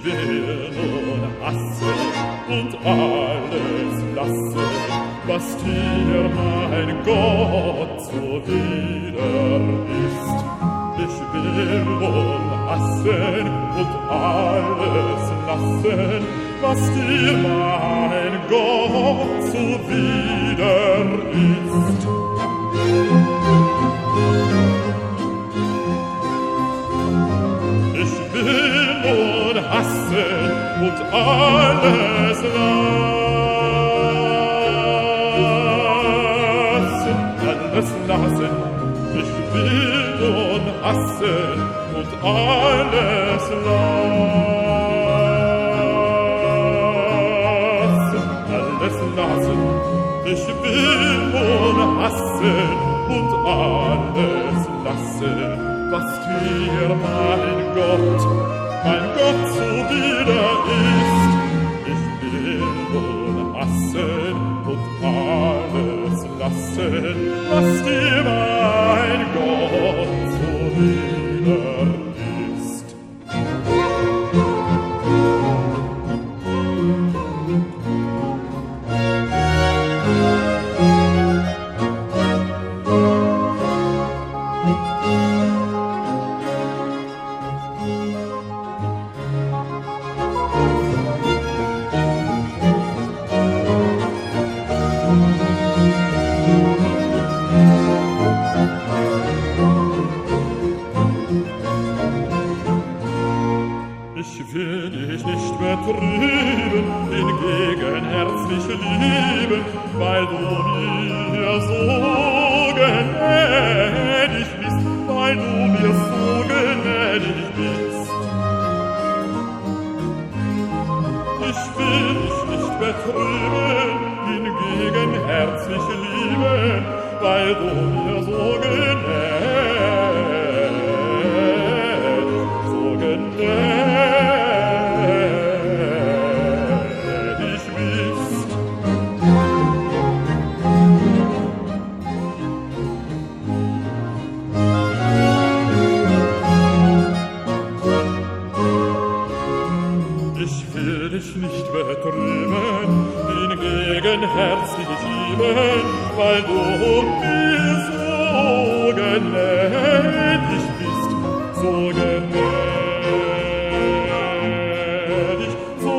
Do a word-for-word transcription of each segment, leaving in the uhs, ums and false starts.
will nun hassen und alles lassen, was dir, mein Gott, zuwider ist. Ich will nun hassen und alles lassen, was dir, mein Gott, zuwider ist. Ich will nun hassen und alles lassen, alles lassen. Ich will nun hassen und alles lassen, alles lassen. Ich will nun hassen und alles lassen, was dir, mein Gott, mein Gott, zuwider ist. Ich will nun hassen und alles lassen, was dir, mein Gott, zuwider ist. Ich will dich nicht betrüben, hingegen herzlich lieben, weil du mir so gnädig bist, weil du mir so gnädig bist. Ich will dich nicht betrüben, hingegen herzlich lieben, weil du mir so gnädig, so gnädig nicht betrüben, hingegen herzlich lieben, weil du mir so gnädig bist, so gnädig, so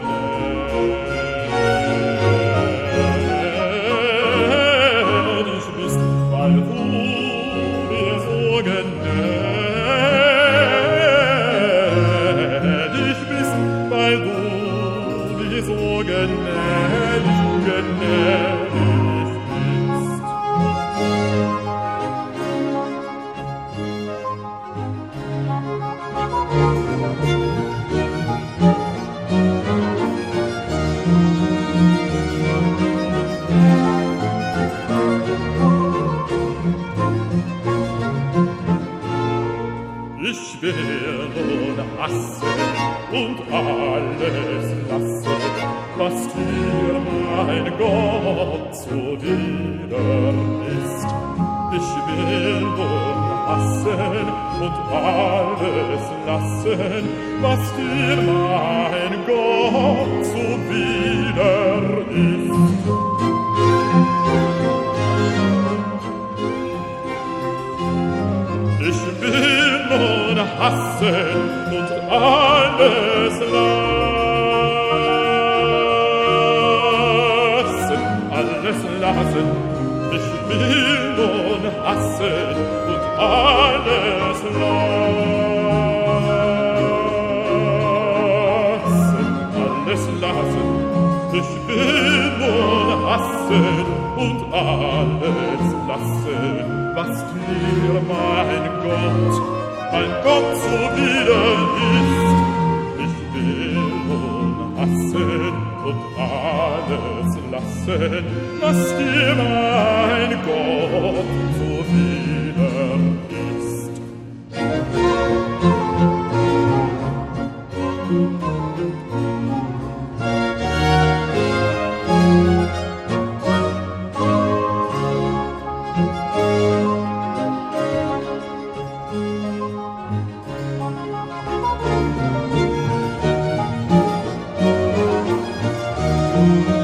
gnädig bist, weil du mir so gnädig bist, weil du so gnädig, gnädig bist. Ich will nun hassen und alles lassen, was dir, mein Gott, zuwider ist. Ich will nun hassen und alles lassen, was dir, mein Gott, zuwider ist. Ich will nun hassen und alles lassen, alles lassen. Ich will nun hassen und alles lassen, alles lassen. Ich will nun hassen und alles lassen, was dir, mein Gott, mein Gott, zuwider ist. Ich will nun hassen und alles lassen, was dir, mein Gott, zuwider ist. Musik